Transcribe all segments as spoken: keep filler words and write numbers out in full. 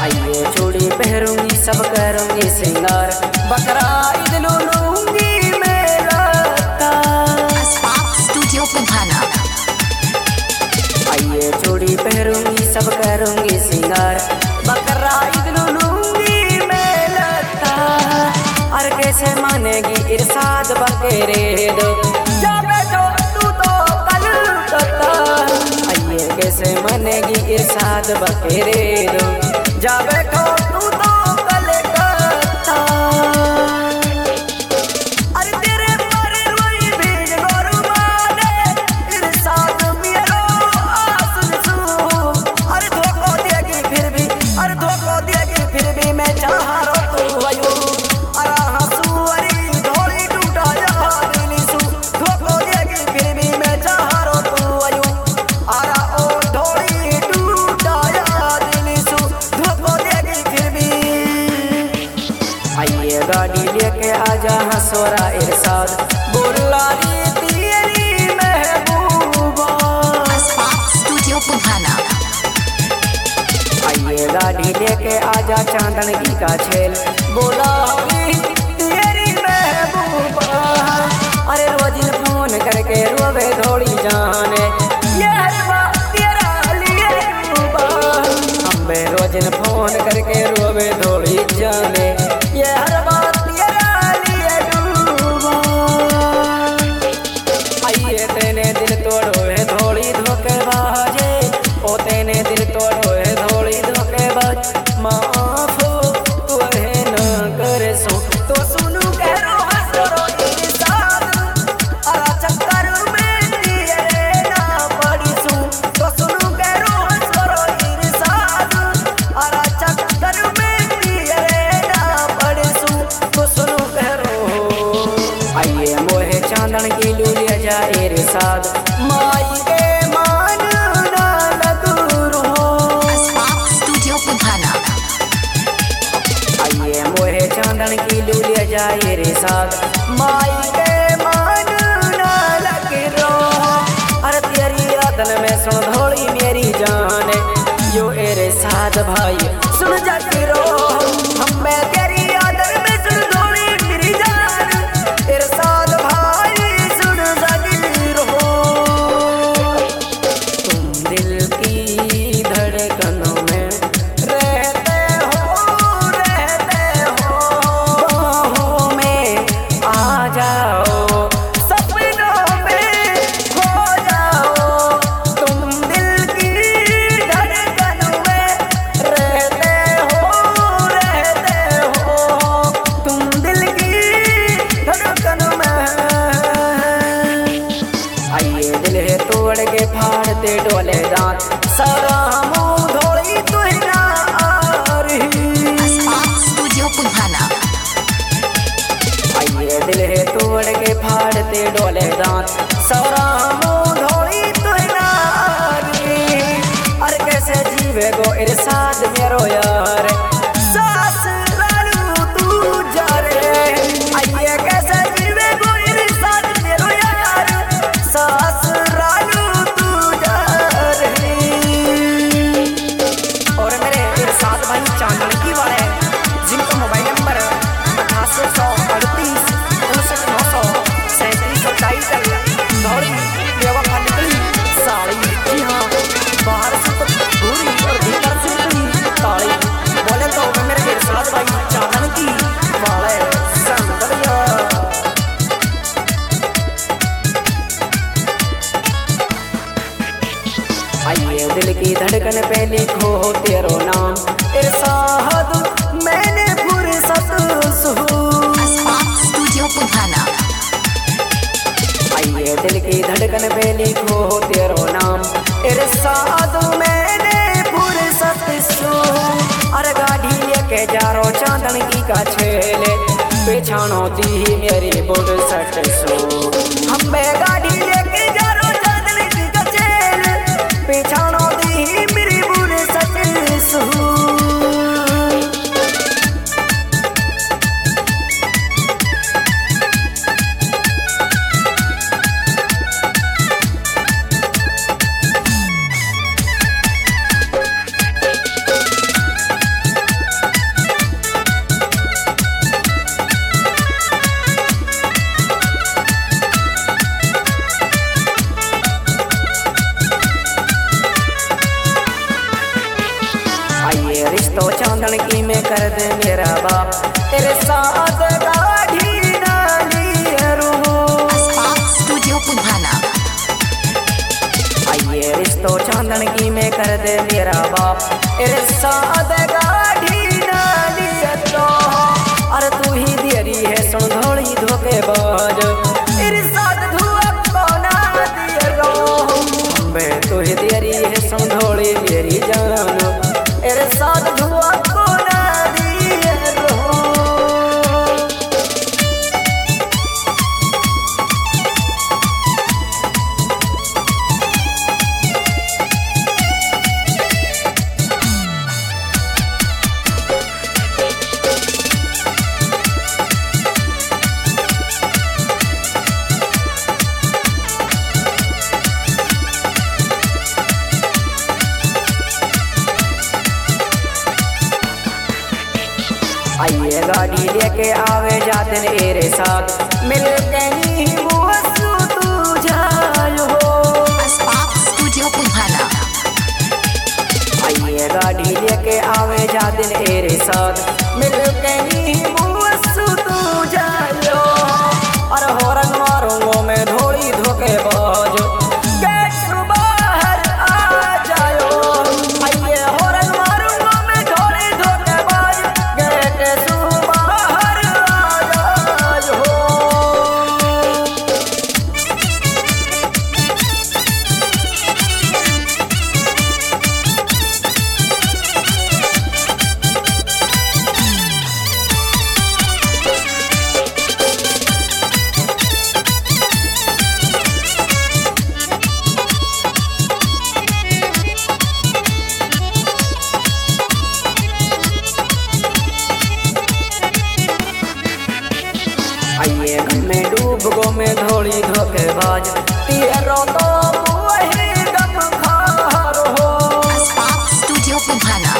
आइए चूड़ी पहरूंगी सब करूंगी सिंगार, बकरा ईद लूंगी मेरा स्टूडियो पुधाना। आइए चूड़ी पहरूंगी सब करूंगी सिंगार, बकरा ईद लूंगी मेरा। और कैसे मानेगी इरशाद बकेरे दो जाबे जो तू तो कल कता। आइए कैसे मानेगी इरशाद बकेरे दो जाबे तो तू तो कल कता। अरे तेरे पर रोई बीज गोरु माने इरशाद मेरो आसन सू। अरे धोखो देगी फिर भी, अरे धोखो देगी फिर भी मैं चाह रो तू आयु। गाड़ी लेके आजा हंसोरा इरशाद बोला री तेरी महबूबा। स्टूडियो पुधाना। आइए गाड़ी लेके आजा चांदन की का छेल बोला री तेरी महबूबा। अरे रोजिन फोन करके रोवे थोड़ी जाने ये तेरा लिए डूबा। हम रोजिन फोन करके रोवे थोड़ी जाने ये हर बात तेरा लिए डूबा। आइए तेने दिल तोड़ो है थोड़ी धोखेबाजे, ओ तेने दिल तोड़ो है थोड़ी धोखेबाज। माफ तू है ना करे सो तो सुनू कह रो हंसरो इरशाद। अरा चक्कर में तेरे ना पड़ी सू तो सुनू कह रो हंसरो इरशाद। अरा चक्कर में तेरे ना पड़ी सू तो सुनू कह रो। आइए मोहे चांदन की लूलिया जाए इरशाद माई के मान ना लगू रो। स्टूडियो पुधाना। आइए मोहे चांदन की लूलिया जाए इरशाद माई के मान ना लगे रो। अरे तेरी यादन में सुन धोड़ी मेरी जान यो इरशाद भाई सुन जाती रो। हम मैं तेरी यादन में सुन धोड़ी मेरी जान इरशाद भाई सुन जाती रो। तुम दिल की धड़कनों में रहते हो रहते हो, बाहों में आ जाओ सपनों में खो जाओ। तुम दिल की धड़कनों में रहते हो रहते हो, तुम दिल की धड़कनों में। आइए दिल है तोड़ के फाड़ते डोले दांत सारा मुंह धोड़ी तुहरा आ रही। स्टूडियो पुधाना। आइए दिल है तोड़ के फाड़ते डोले दांत सारा मुंह धोड़ी तुहरा आ रही। अरे कैसे जीवे गो इरशाद मेरो यार सास लालू तू जा रे। आइए कैसे जीवे गो इरशाद मेरो यार सास लालू तू जा रे। और मेरे इरशाद भाई चांदन की वाले जिनका मोबाइल नंबर अठासी सौ अड़तीस उनसठ नौ सौ सैंतीस सौ टाइटल दौड़ी बेवफा निकली साड़ी। जी हाँ बाहर से तो भूरी और भीतर से निकली काली। बोले तो मैं मेरे इरशाद भाई चांदन की वाले संगलिया। आइए दिल की धड़कन पे लिखो तेरो नाम इरशाद मैंने फुर्सत सू। स्टूडियो पुधाना। आइए दिल की धड़कन पे लिखो तेरो नाम इरशाद मैंने फुर्सत सू। अरे गाड़ी लेके जा रो चांदन की का छेले पेछानो दी मेरी बुढ़ सट सो। हम गाड़ी लेके जा रो चांदन की का छेले पेछानो दी मेरी बुढ़ सट सू। आइए रिश्तों चांदन की में कर दे मेरा बाप तेरे साथ गाड़ी नाली रू। स्टूडियो पुधाना। आइए रिश्तों चांदन की में कर दे मेरा बाप तेरे साथ गाड़ी नाली रो। अरे तू ही देरी है सुन धोली धोखेबाज तेरे साथ धुआ कोना दिए रो। बे तू ही देरी है सुन धोली मेरी जान तेरे साथ धुआ कोना दिए रो। आइए गाड़ी लेके आवे जाते मेरे साथ मिल के नी वो तू जायो। स्टूडियो पुधाना। आइए गाड़ी लेके आवे जाते मेरे साथ मिल के नी वो तू जायो। और हॉर्न मारूंगा मैं धोली धोखेबाज गेट से बाहर आ जायो। आइए हॉर्न मारूंगा मैं धोली धोखेबाज गेट से बाहर आ जायो। आइए गम में डूब गो में धोली धोखेबाज तेरो तो वही गम खार हो। स्टूडियो पुधाना।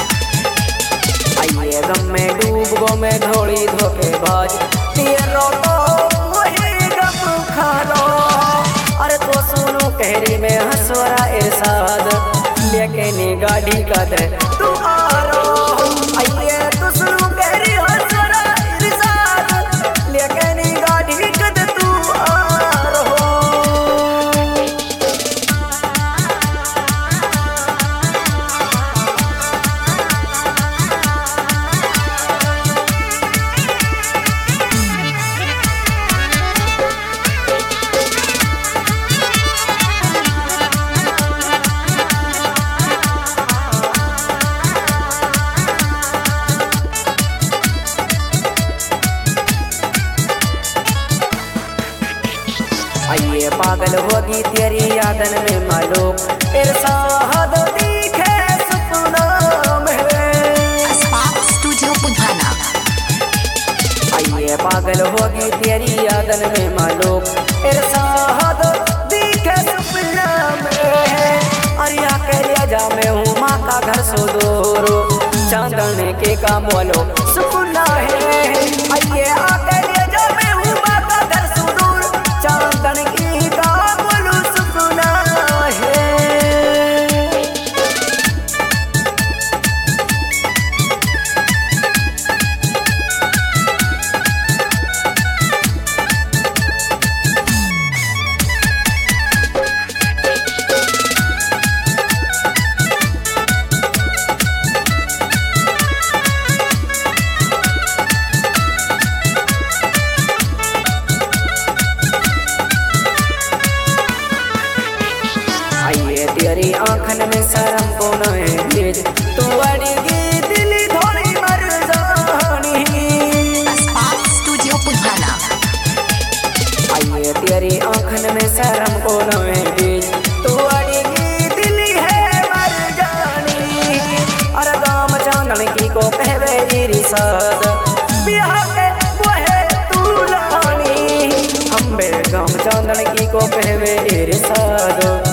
आइए गम में डूब गो में धोली धोखेबाज तेरो तो वही गम खारो। अरे तो सुनो कहरी में हंसवरा इरसाद लेके नी गाड़ी का दे तू आ रो। आइए तो सुनो कहरी हंसवरा इरसाद लेके नी गाड़ी का दे तू आ रो। आइए पागल होगी तेरी यादन में मालूम तेरे साथ दिखे सपना में। स्टूडियो पुधाना। आइए पागल होगी तेरी यादन में मालूम तेरे साथ दिखे सपना में। अरिया के लिया जा मैं हूँ माँ का घर सो दूर चांदन के काम वालो सुकूना है। आइए आके लिया जा मैं हूँ माँ का घर सो दूर चांदन की का बोलू सुकूना है। आइए तेरी आंखन में शर्म को नहीं तू अड़गी दिल थोड़ी मर जानी। स्टूडियो पुधाना। आइए तेरी आंखन में शर्म को नहीं तू अड़गी दिल है मर जानी। अरे गाम चांदन की को कहवे रिसाद बिहार के वो है तू लानी। हम बे गाम चांदन की को कहवे रिसाद